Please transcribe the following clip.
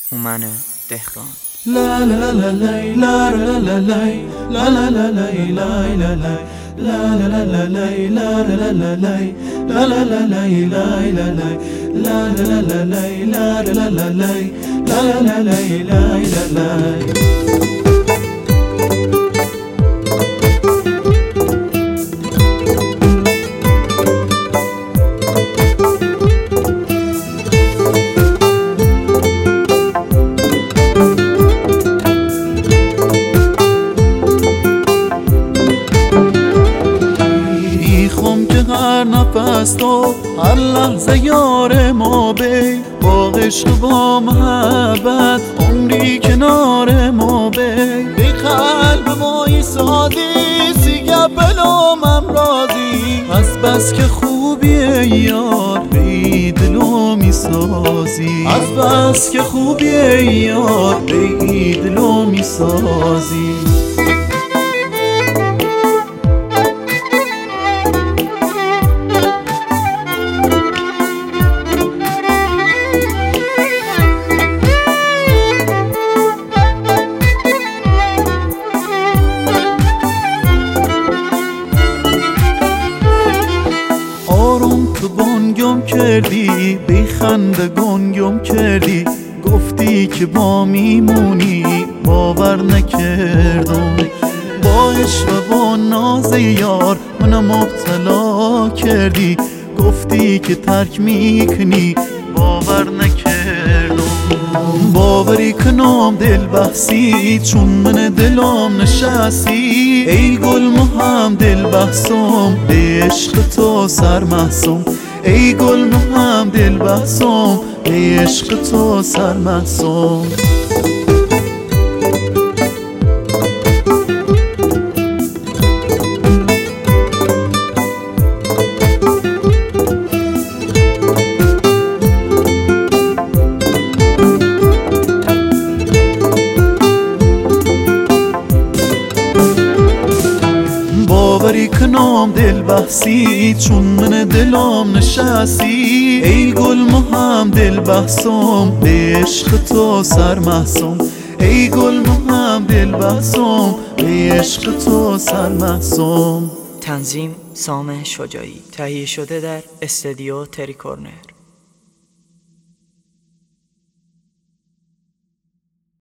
هومن دهقان. لا لا لا لا لا لا لا لا لا لا لا لا لا لا. هر نفس تو هر لحظه یار ما بی با عشق و محبت عمری کنار ما بی قلب ما ایسادی سیگه بلومم راضی از بس که خوبیه یار بی دلو میسازی از بس که خوبیه یار بی دلو میسازی. تو بانگم کردی بی خنده گنگم کردی گفتی که با میمونی باور نکردم با عشق و ناز یار منو مبتلا کردی گفتی که ترک میکنی باور نکردم باوری کنم دل بحثی چون من دلم نشستی ای گل مهم دل بحثم به عشق تو سرمحسوم ای گل مهم دل بحثم به عشق تو سرمحسوم. باوری کنم دل بحثی چون من دلم نشستی ای گل مهم دل بحثم به عشق تو سرمحسوم ای گل مهم دل بحثم به عشق تو سرمحسوم. تنظیم سامح شجاعی، تهیه شده در استودیو تری کورنر.